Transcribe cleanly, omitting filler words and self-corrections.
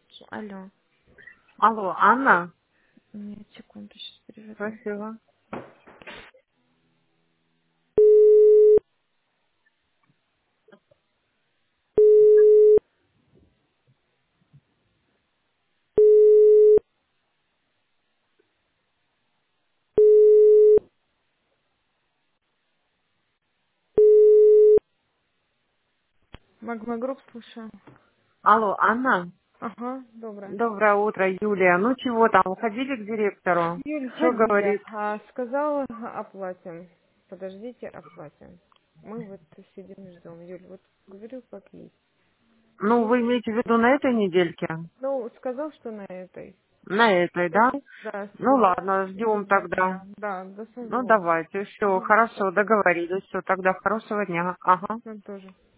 Алло. Алло, Анна? Нет, секунду, сейчас переведу. Спасибо. Магма Групп, слушаю. Алло, Анна? Ага, доброе. Доброе утро, Юлия. Ну чего там, уходили к директору? Юль, Что ходили. говорит? Сказала, оплатим. Подождите, оплатим. Мы вот сидим, ждем. Юль, вот говорю, как есть. Ну, Что? вы имеете в виду на этой недельке? Ну, сказал, что на этой. На этой, да? Да, Ну до ладно, ждем самого тогда. дня. Да, до Ну самого дня. давайте, все, Хорошо. хорошо, договорились. Все, тогда хорошего дня. Ага. Нам тоже.